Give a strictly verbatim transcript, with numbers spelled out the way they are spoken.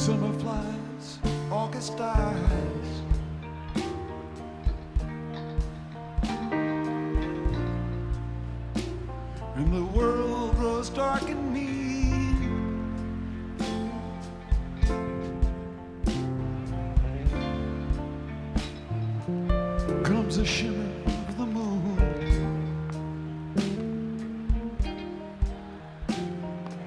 Summer flies, August dies. And the world grows dark and mean. Comes a shimmer